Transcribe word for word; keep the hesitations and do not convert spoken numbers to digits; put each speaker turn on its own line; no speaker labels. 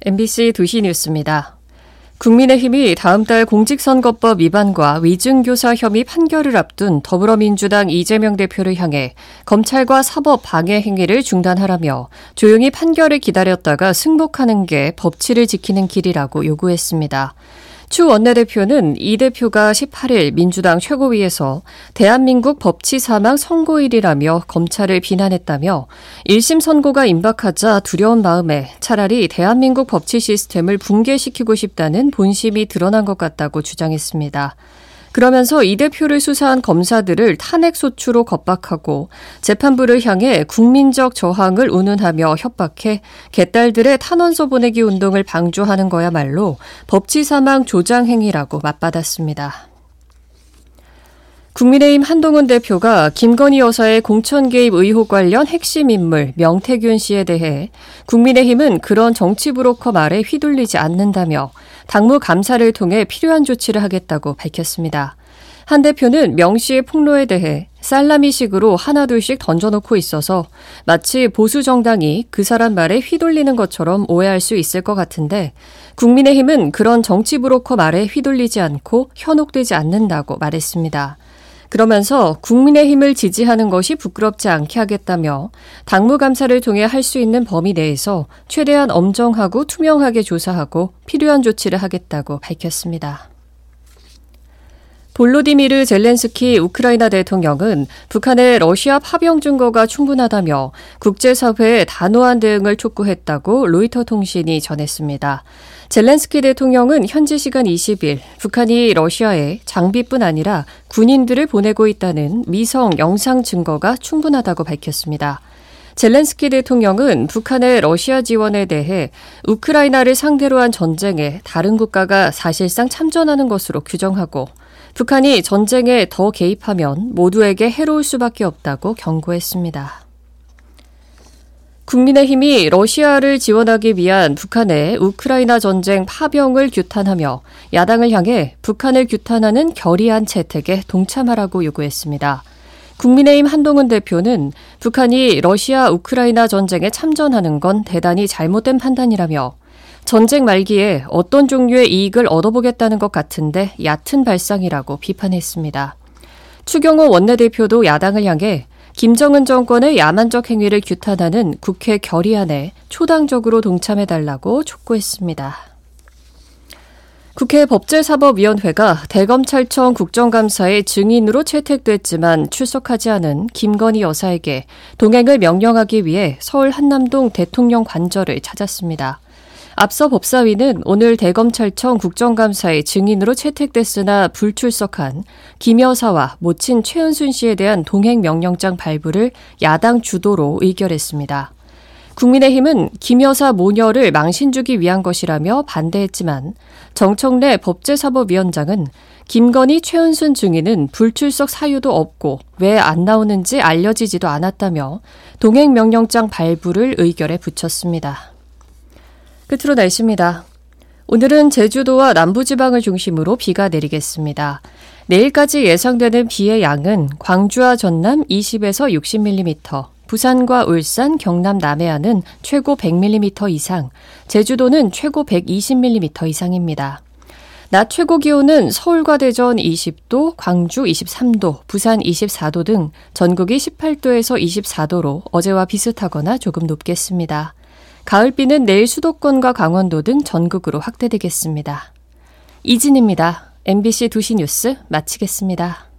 엠비씨 두 시 뉴스입니다. 국민의힘이 다음 달 공직선거법 위반과 위증교사 혐의 판결을 앞둔 더불어민주당 이재명 대표를 향해 검찰과 사법 방해 행위를 중단하라며 조용히 판결을 기다렸다가 승복하는 게 법치를 지키는 길이라고 요구했습니다. 추 원내대표는 이 대표가 십팔 일 민주당 최고위에서 대한민국 법치 사망 선고일이라며 검찰을 비난했다며 일 심 선고가 임박하자 두려운 마음에 차라리 대한민국 법치 시스템을 붕괴시키고 싶다는 본심이 드러난 것 같다고 주장했습니다. 그러면서 이 대표를 수사한 검사들을 탄핵소추로 겁박하고 재판부를 향해 국민적 저항을 운운하며 협박해 개딸들의 탄원서 보내기 운동을 방조하는 거야말로 법치사망 조장행위라고 맞받았습니다. 국민의힘 한동훈 대표가 김건희 여사의 공천 개입 의혹 관련 핵심 인물 명태균 씨에 대해 국민의힘은 그런 정치 브로커 말에 휘둘리지 않는다며 당무 감사를 통해 필요한 조치를 하겠다고 밝혔습니다. 한 대표는 명 씨의 폭로에 대해 살라미식으로 하나둘씩 던져놓고 있어서 마치 보수 정당이 그 사람 말에 휘둘리는 것처럼 오해할 수 있을 것 같은데 국민의힘은 그런 정치 브로커 말에 휘둘리지 않고 현혹되지 않는다고 말했습니다. 그러면서 국민의힘을 지지하는 것이 부끄럽지 않게 하겠다며 당무감사를 통해 할 수 있는 범위 내에서 최대한 엄정하고 투명하게 조사하고 필요한 조치를 하겠다고 밝혔습니다. 볼로디미르 젤렌스키 우크라이나 대통령은 북한의 러시아 파병 증거가 충분하다며 국제사회의 단호한 대응을 촉구했다고 로이터 통신이 전했습니다. 젤렌스키 대통령은 현지 시간 이십 일 북한이 러시아에 장비뿐 아니라 군인들을 보내고 있다는 위성 영상 증거가 충분하다고 밝혔습니다. 젤렌스키 대통령은 북한의 러시아 지원에 대해 우크라이나를 상대로 한 전쟁에 다른 국가가 사실상 참전하는 것으로 규정하고 북한이 전쟁에 더 개입하면 모두에게 해로울 수밖에 없다고 경고했습니다. 국민의힘이 러시아를 지원하기 위한 북한의 우크라이나 전쟁 파병을 규탄하며 야당을 향해 북한을 규탄하는 결의안 채택에 동참하라고 요구했습니다. 국민의힘 한동훈 대표는 북한이 러시아 우크라이나 전쟁에 참전하는 건 대단히 잘못된 판단이라며 전쟁 말기에 어떤 종류의 이익을 얻어보겠다는 것 같은데 얕은 발상이라고 비판했습니다. 추경호 원내대표도 야당을 향해 김정은 정권의 야만적 행위를 규탄하는 국회 결의안에 초당적으로 동참해달라고 촉구했습니다. 국회 법제사법위원회가 대검찰청 국정감사의 증인으로 채택됐지만 출석하지 않은 김건희 여사에게 동행을 명령하기 위해 서울 한남동 대통령 관저를 찾았습니다. 앞서 법사위는 오늘 대검찰청 국정감사의 증인으로 채택됐으나 불출석한 김 여사와 모친 최은순 씨에 대한 동행명령장 발부를 야당 주도로 의결했습니다. 국민의힘은 김 여사 모녀를 망신 주기 위한 것이라며 반대했지만 정청래 법제사법위원장은 김건희 최은순 증인은 불출석 사유도 없고 왜 안 나오는지 알려지지도 않았다며 동행명령장 발부를 의결에 붙였습니다. 끝으로 날씨입니다. 오늘은 제주도와 남부지방을 중심으로 비가 내리겠습니다. 내일까지 예상되는 비의 양은 광주와 전남 이십에서 육십 밀리미터, 부산과 울산, 경남 남해안은 최고 백 밀리미터 이상, 제주도는 최고 백이십 밀리미터 이상입니다. 낮 최고 기온은 서울과 대전 이십 도, 광주 이십삼 도, 부산 이십사 도 등 전국이 십팔 도에서 이십사 도로 어제와 비슷하거나 조금 높겠습니다. 가을비는 내일 수도권과 강원도 등 전국으로 확대되겠습니다. 이진입니다. 엠비씨 두 시 뉴스 마치겠습니다.